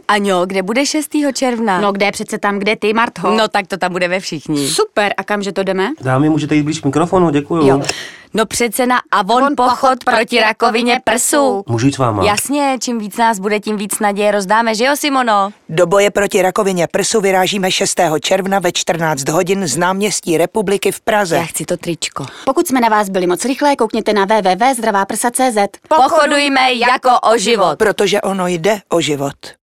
Aňo, kde bude 6. června? No kde, přece tam, kde ty, Martho? No tak to tam budeme všichni. Super, a kamže to jdeme? Dámy, můžete jít blíž k mikrofonu, děkuju. Jo. No přece na Avon pochod proti rakovině prsu. Můžu jít s váma? Jasně, čím víc nás bude, tím víc naděje rozdáme, že jo, Simono? Do boje proti rakovině prsu vyrážíme 6. června ve 14 hodin z náměstí Republiky v Praze. Já chci to tričko. Pokud jsme na vás byli moc rychlé, koukněte na www.zdravaprsa.cz. Pochodujme jako o život. Protože ono jde o život.